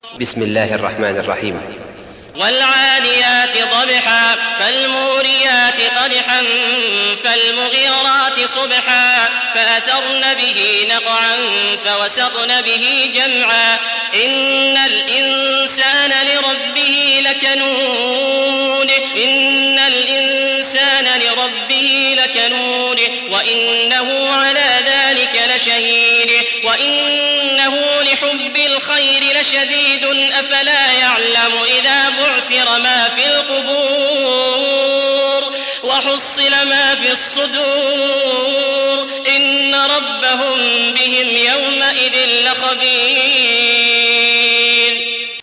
بسم الله الرحمن الرحيم. والعاديات ضبحا فالموريات قدحا فالمغيرات صبحا فأثرن به نقعا فوسطن به جمعا إن الإنسان لربه لكنود وإنه على ذلك لشهيد وإنه لحب الخير لشديد أفلا يعلم إذا بعثر ما في القبور وحصل ما في الصدور إن ربهم بهم يومئذ لخبير.